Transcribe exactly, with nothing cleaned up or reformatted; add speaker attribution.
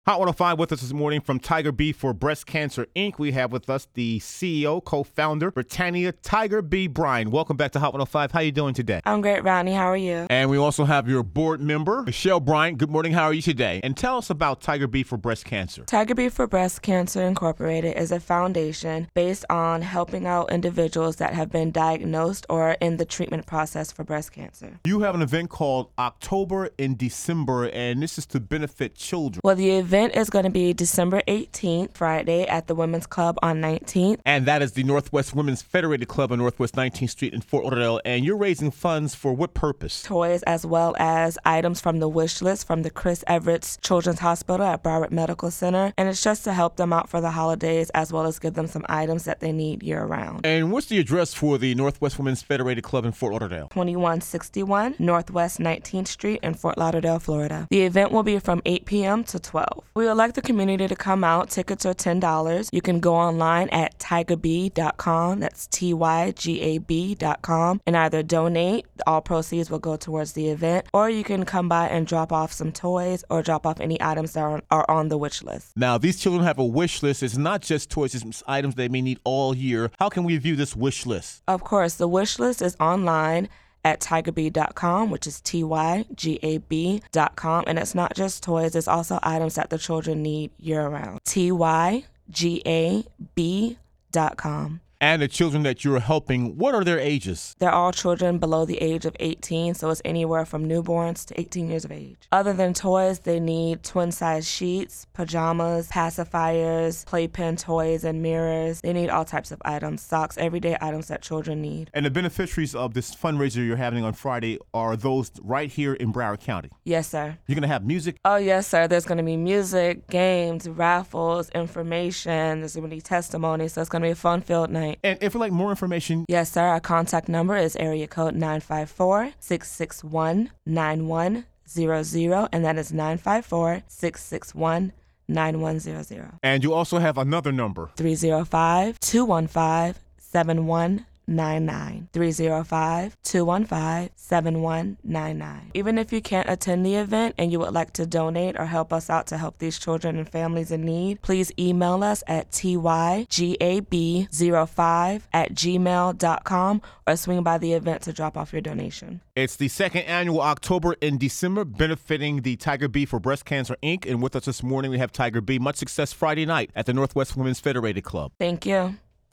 Speaker 1: Hot one oh five with us this morning from Tiger B for Breast Cancer, Incorporated. We have with us the C E O, co-founder, Britannia Tiger B. Bryan. Welcome back to Hot one oh five. How are you doing today?
Speaker 2: I'm great, Rodney. How are you?
Speaker 1: And we also have your board member, Michelle Bryant. Good morning. How are you today? And tell us about Tiger B for Breast Cancer.
Speaker 2: Tiger B for Breast Cancer Incorporated is a foundation based on helping out individuals that have been diagnosed or in the treatment process for breast cancer.
Speaker 1: You have an event called October in December, and this is to benefit children.
Speaker 2: Well, the event is going to be December eighteenth, Friday, at the Women's Club on nineteenth.
Speaker 1: And that is the Northwest Women's Federated Club on Northwest nineteenth Street in Fort Lauderdale. And you're raising funds for what purpose?
Speaker 2: Toys, as well as items from the wish list from the Chris Everett Children's Hospital at Broward Medical Center. And it's just to help them out for the holidays, as well as give them some items that they need year-round.
Speaker 1: And what's the address for the Northwest Women's Federated Club in Fort Lauderdale?
Speaker 2: twenty-one sixty-one Northwest nineteenth Street in Fort Lauderdale, Florida. The event will be from eight p.m. to twelve. We would like the community to come out. Tickets are ten dollars. You can go online at tiger b dot com. That's T Y G A B dot com, and either donate. All proceeds will go towards the event, or you can come by and drop off some toys or drop off any items that are, are on the wish list.
Speaker 1: Now, these children have a wish list. It's not just toys, it's items they may need all year. How can we view this wish list?
Speaker 2: Of course, the wish list is online at tiger b dot com, which is T Y G A B dot com. And it's not just toys, it's also items that the children need year-round. T Y G A B dot com.
Speaker 1: And the children that you're helping, what are their ages?
Speaker 2: They're all children below the age of eighteen, so it's anywhere from newborns to eighteen years of age. Other than toys, they need twin-size sheets, pajamas, pacifiers, playpen toys, and mirrors. They need all types of items, socks, everyday items that children need.
Speaker 1: And the beneficiaries of this fundraiser you're having on Friday are those right here in Broward County?
Speaker 2: Yes, sir.
Speaker 1: You're going to have music?
Speaker 2: Oh, yes, sir. There's going to be music, games, raffles, information. There's going to be testimony, so it's going to be a fun-filled night.
Speaker 1: And if you'd like more information?
Speaker 2: Yes, sir. Our contact number is area code nine five four, six six one, nine one zero zero, and that is nine five four, six six one, nine one zero zero.
Speaker 1: And you also have another number.
Speaker 2: three zero five, two one five, seven one nine nine. three zero five, two one five, seven one nine nine. Even if you can't attend the event and you would like to donate or help us out to help these children and families in need, please email us at T Y G A B zero five at gmail dot com or swing by the event to drop off your donation.
Speaker 1: It's the second annual October in December benefiting the Tiger B for Breast Cancer, Incorporated. And with us this morning, we have Tiger B. Much success Friday night at the Northwest Women's Federated Club.
Speaker 2: Thank you.